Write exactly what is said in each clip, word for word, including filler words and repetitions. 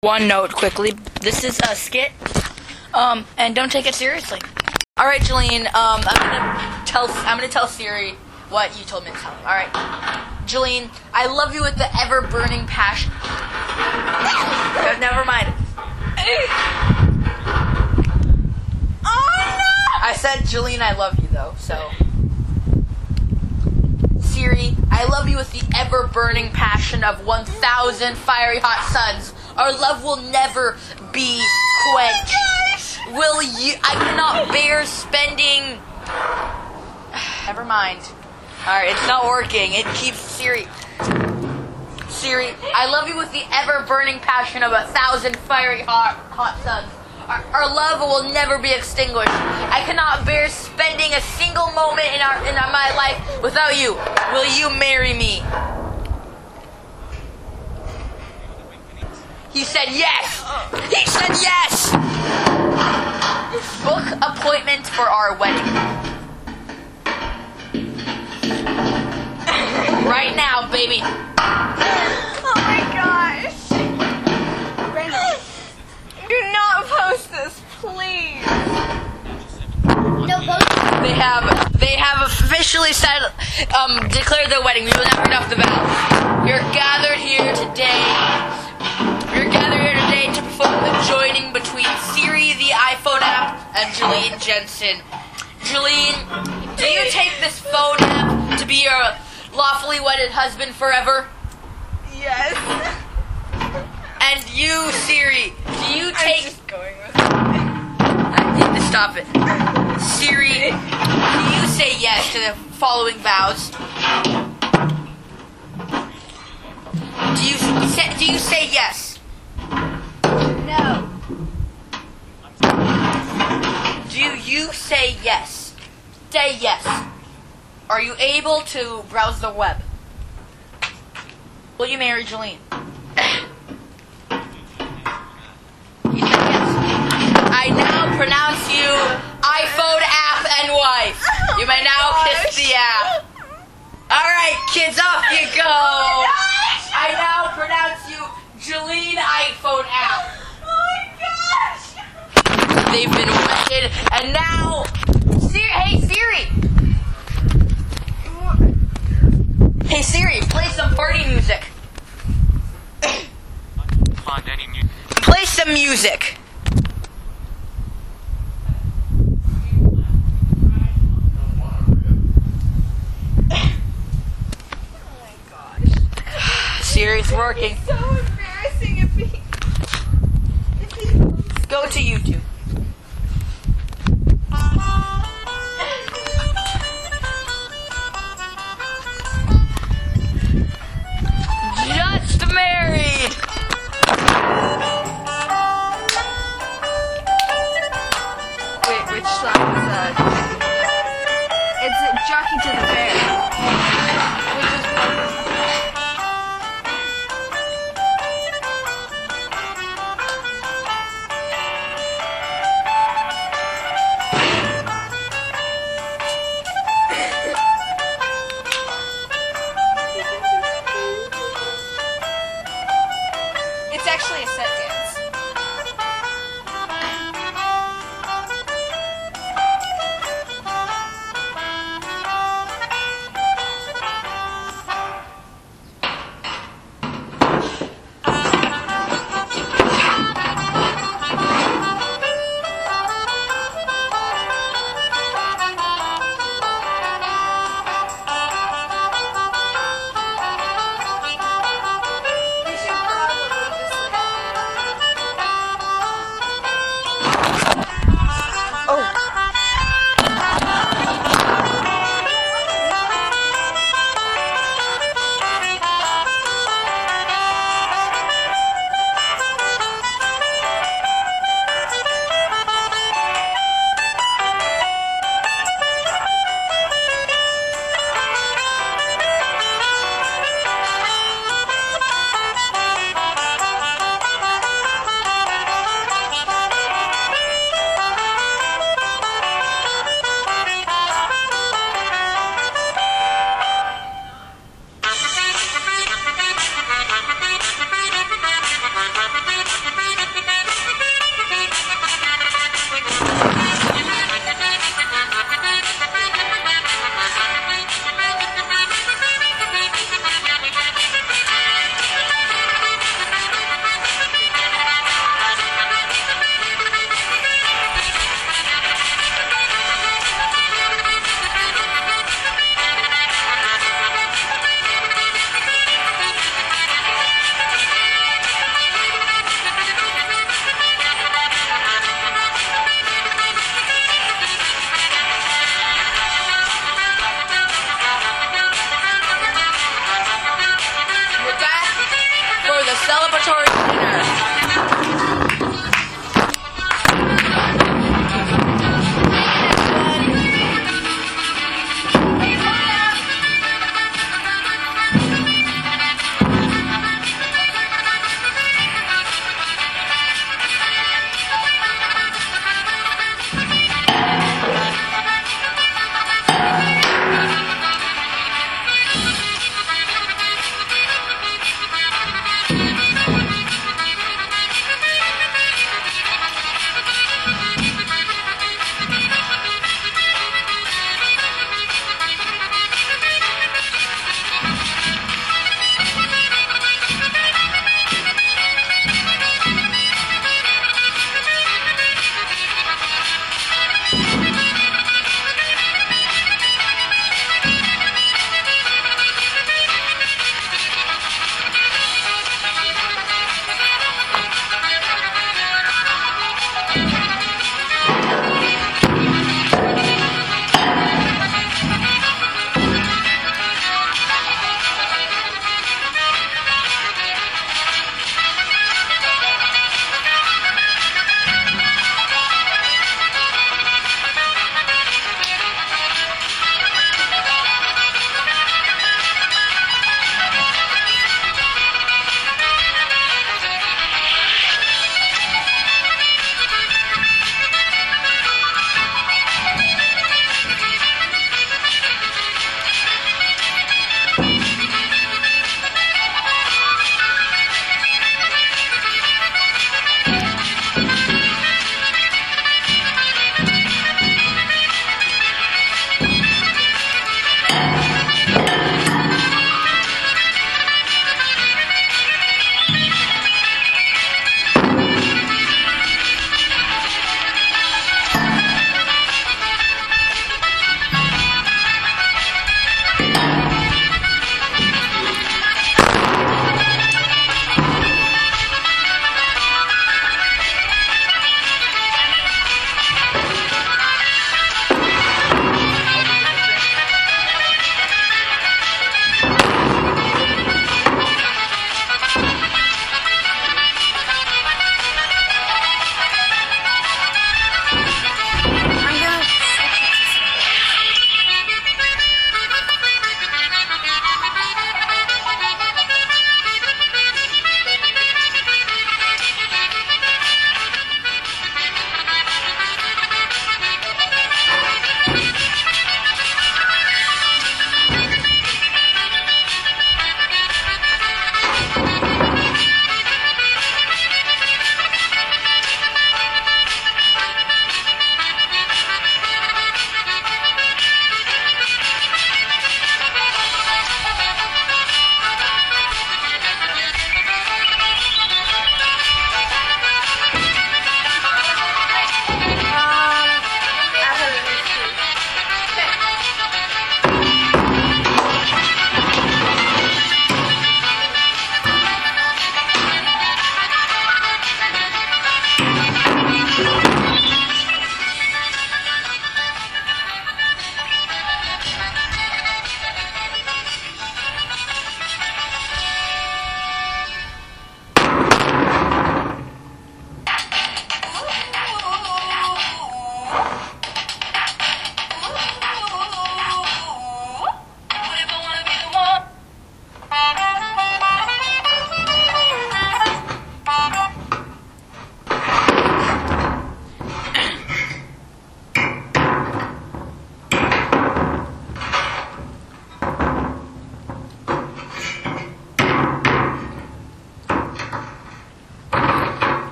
One note quickly. This is a skit, um, and don't take it seriously. All right, Jolene. Um, I'm gonna tell. I'm gonna tell Siri what you told me to tell him. All right, Jolene. I love you with the ever-burning passion. No, never mind. Oh no! I said, Jolene, I love you though. So, Siri, I love you with the ever-burning passion of one thousand fiery hot suns. Our love will never be quenched. Oh will you? I cannot bear spending. Never mind. All right, it's not working. It keeps Siri. Siri, I love you with the ever-burning passion of a thousand fiery hot, hot suns. Our, our love will never be extinguished. I cannot bear spending a single moment in our in our, my life without you. Will you marry me? He said yes! He said yes! Book appointment for our wedding. Right now, baby. Oh my gosh. Brandon, do not post this, please. No, post. They have they have officially said um declared their wedding. We will not read off the vows. You're gathered here today. You're gathered here today to perform the joining between Siri, the iPhone app, and Jolene Jensen. Jolene, do you take this phone app to be your lawfully wedded husband forever? Yes. And you, Siri, do you take... I'm just going with it. I need to stop it. Siri, do you say yes to the following vows? Do you say, do you say yes? No. Do you say yes? Say yes. Are you able to browse the web? Will you marry Jolene? You say yes. I now pronounce you iPhone app and wife. You may now kiss the app. Alright, kids, off you go. I now pronounce you Jolene iPhone app. They've been wedded, and now, Siri, hey Siri, hey Siri, play some party music. Find any music. Play some music. Oh my gosh. Siri's working. It's so embarrassing if he... If he... Go to YouTube. Just married. Wait, which song is that? It's Jockey to the Bear. Which is It's actually a set dance. We should probably just like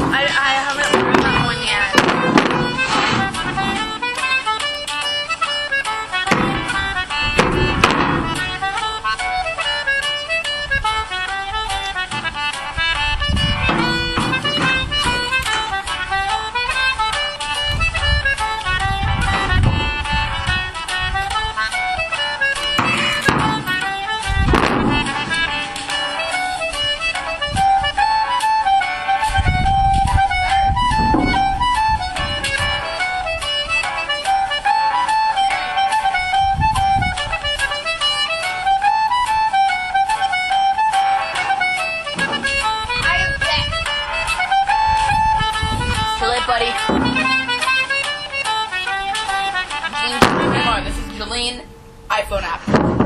I, I haven't ordered that one yet. Buddy. This is Jolene, iPhone app.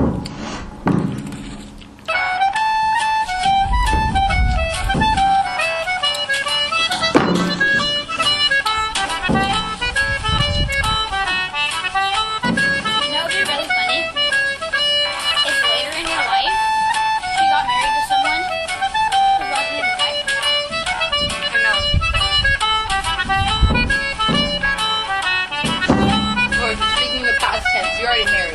You're already married.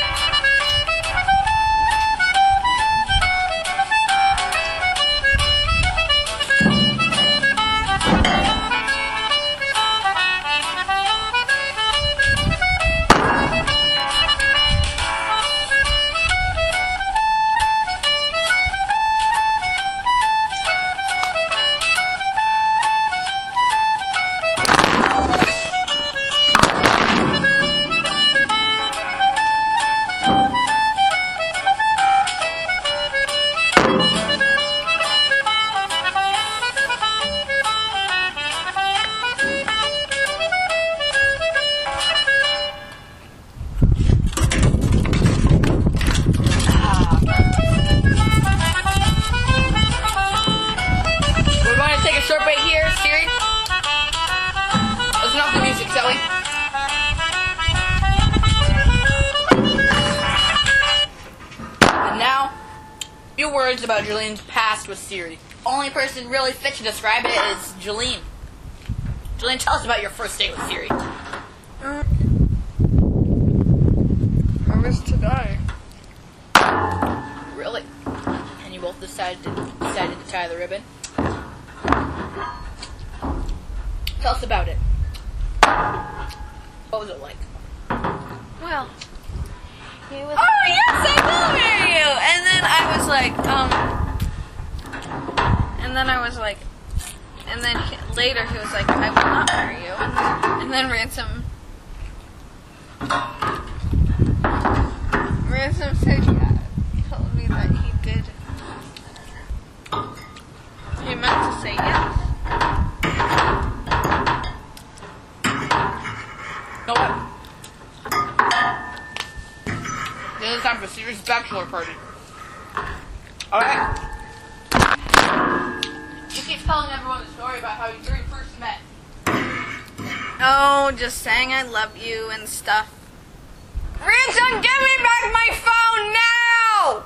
Few words about Jolene's past with Siri. Only person really fit to describe it is Jolene. Jolene, tell us about your first date with Siri. Uh, I was today. Really? And you both decided to, decided to tie the ribbon? Tell us about it. What was it like? Well, he was. Oh yes, I will marry you. And then I was like, um, and then I was like, and then he, later he was like, I will not marry you. And then, and then Ransom, Ransom said, yeah, told me that he did. He meant to say yes. You know what? This is time for Siri's bachelor party. Alright. You keep telling everyone the story about how you three first met. Oh, just saying I love you and stuff. Ransom, give me back my phone now!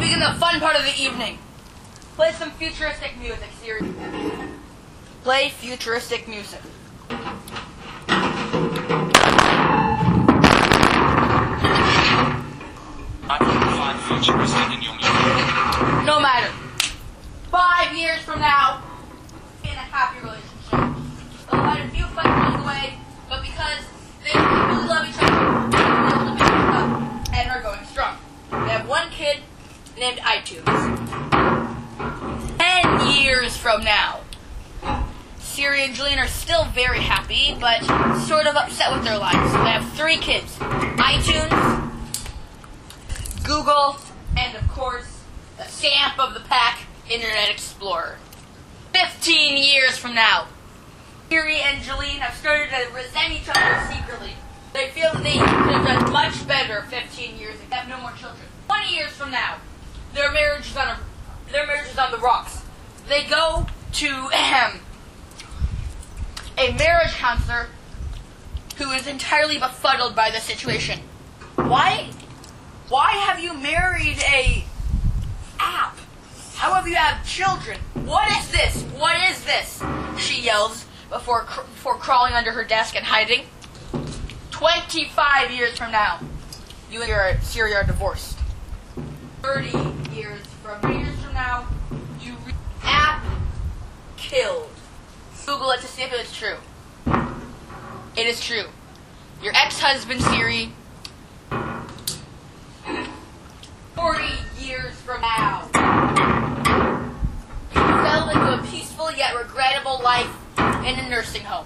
begin the fun part of the evening. Play some futuristic music, Siri. Play futuristic music. I can find futuristic in your music. No matter. Five years from now, in a happy relationship. They'll find a few fights along the way, but because they really love each other, they'll be able to make it up and are going strong. They have one kid named iTunes. Ten years from now, Siri and Julian are still very happy, but sort of upset with their lives. They have three kids. iTunes, Google, and of course, the stamp of the pack, Internet Explorer. Fifteen years from now, Siri and Julian have started to resent each other secretly. They feel that they could have done much better fifteen years and have no more children. Twenty years from now, their marriage is on a, their marriage is on the rocks. They go to ahem, a marriage counselor who is entirely befuddled by the situation. Why? Why have you married a app? How have you had children? What is this? What is this? She yells before cr- before crawling under her desk and hiding. Twenty-five years from now, you and your Siri are divorced. Thirty years from years from now, you re- app killed. Google it to see if it is true. It is true. Your ex-husband Siri. Forty years from now, you fell into a peaceful yet regrettable life in a nursing home.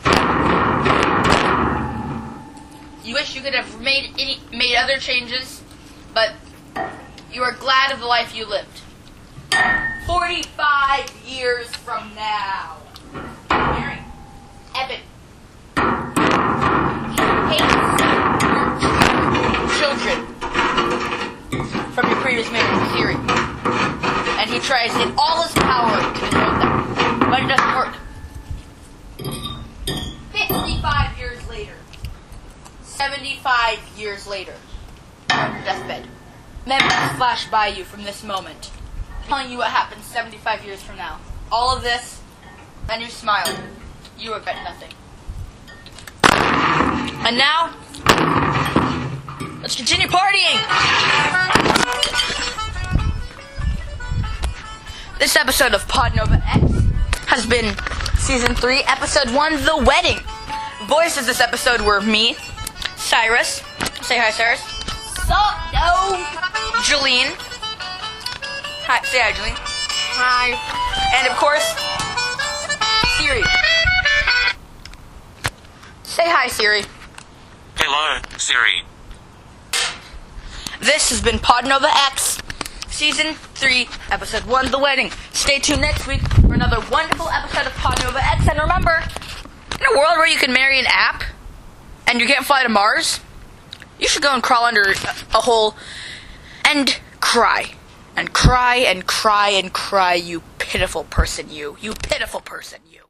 You wish you could have made any, made other changes, but you are glad of the life you lived. Forty-five years from now, Mary, Evan, hates your children from your previous marriage, Siri, and he tries in all his power to control them, but it doesn't work. Fifty-five years later, seventy-five years later, on your deathbed, memories flash by you from this moment, telling you what happens seventy-five years from now. All of this, and you smile. You regret nothing. And now, let's continue partying! This episode of Podnova X has been Season three, Episode one, The Wedding. Voices this episode were me, Cyrus. Say hi, Cyrus. Sup, no. Jolene. Hi, say hi, Jolene. Hi. And of course, Siri. Say hi, Siri. Hello, Siri. This has been Podnova X, Season three, Episode one, The Wedding. Stay tuned next week for another wonderful episode of Podnova X. And remember, in a world where you can marry an app and you can't fly to Mars, you should go and crawl under a, a hole and cry. And cry and cry and cry, you pitiful person, you. You pitiful person, you.